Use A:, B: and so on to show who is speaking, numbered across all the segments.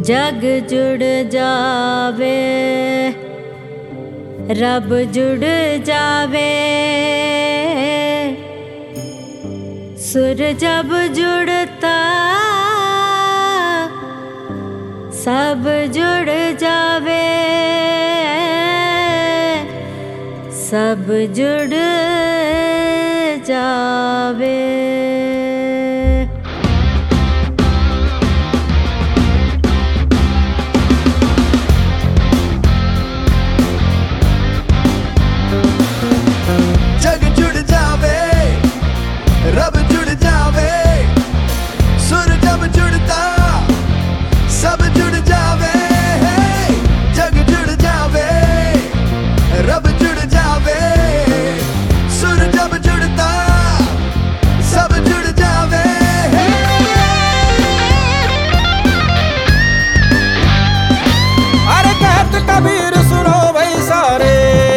A: जग जुड़ जावे, रब जुड़ जावे। सुर जब जुड़ता सब जुड़ जावे, सब जुड़ जावे।
B: जग जुड़ जावे, रब जुड़ जावे। सुर जब जुड़ता सब जुड़ जावे। जग जुड़ जावे, रब जुड़ जावे। सुर जब जुड़ता सब जुड़ जावे।
C: अरे कहत कबीर सुनो भाई सारे,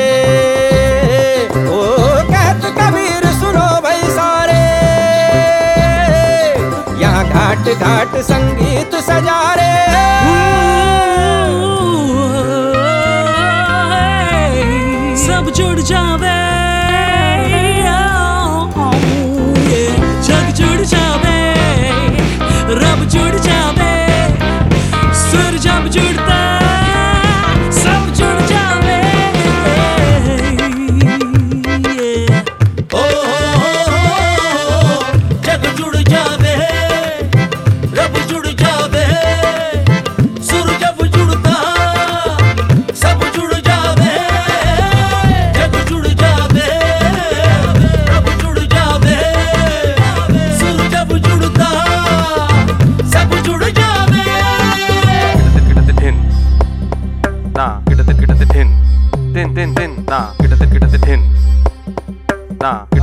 C: ओ कहत कबीर सुनो भाई सारे। यहाँ घाट घाट संगीत सजा रे।
D: सब जुड़ जावे, जग जुड़ जावे, रब जुड़ जावे। सुर जब जुड़ता सब जुड़ जावे। ओ जग जुड़ जावे, रब जुड़ जावे। सुर जब जुड़ता सब जुड़ जावे। जग जुड़ जावे, रब जुड़ जावे। सुर जब जुड़ता सब जुड़ जावे।
E: Tin tin tin na, kita tin tin na,